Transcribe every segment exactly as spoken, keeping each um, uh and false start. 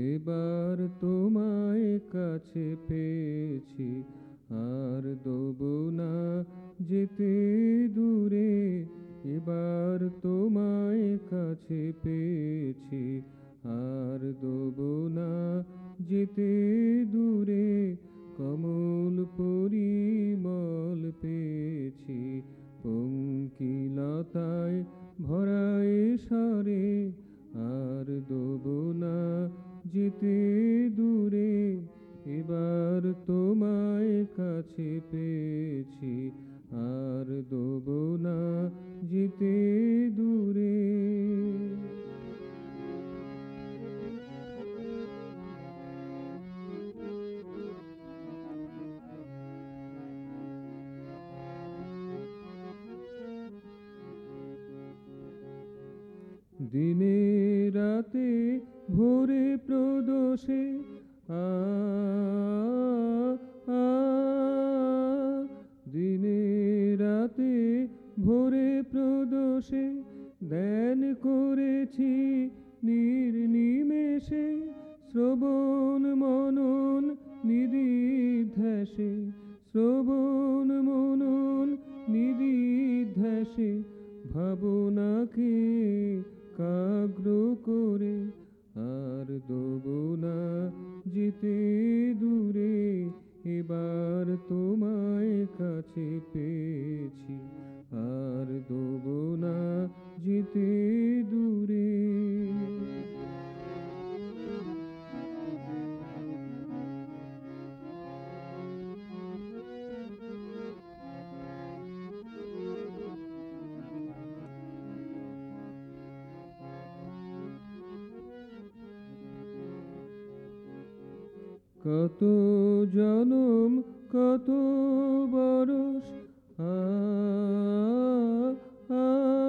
এবার তোমায় কাছে পেয়েছি, আর দেবো না যেতে দূরে। এবার তোমায় কাছে পেয়েছি, আর দেবো না যেতে দূরে। কমল পরিমল পেয়েছি, পঙ্কিলতায় ভরায় সারে। আর দেবো না যেতে দূরে। এবার তোমায় কাছে পেয়েছি, আর দেবো না যেতে দূরে। দিনে রাতে ভোরে প্রদোষে আ আ দিনে রাতে ভোরে প্রদোষে ধ্যান করেছি নির্নিমেষে। শ্রবণ মনন নিদিধ্যাসে, শ্রবণ মনন নিদিধ্যাসে। ভাবনাকে কাগ্র করে, আর দেবো না যেতে দূরে। এবার তোমায় কাছে পেয়েছি, আর দেবো না যেতে দূরে। কত জনম কত বরস আ আ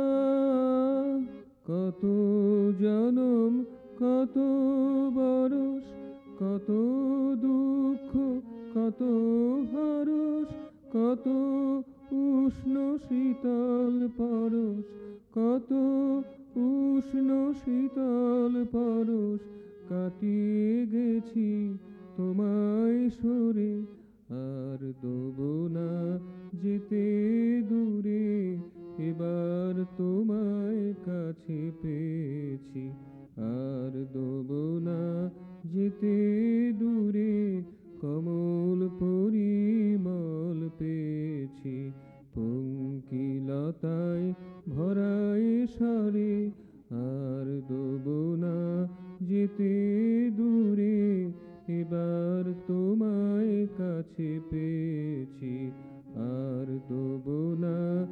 কত জনম কত বরস, কত দুঃখ কত হরস। কত উষ্ণ শীতল পরশ, কত উষ্ণ শীতল পরশ। কাটিয়ে গেছি তোমায় সরে, আর দেবো না যেতে দূরে। এবার তোমায় কাছে পেয়েছি, আর দেবো না যেতে দূরে। কমল পরিমল পেয়েছি, পঙ্কিলতায় ভরায় সারে। আর দেবো না যেতে দূরে। এবার তোমায় কাছে পেয়েছি, আর দেবো না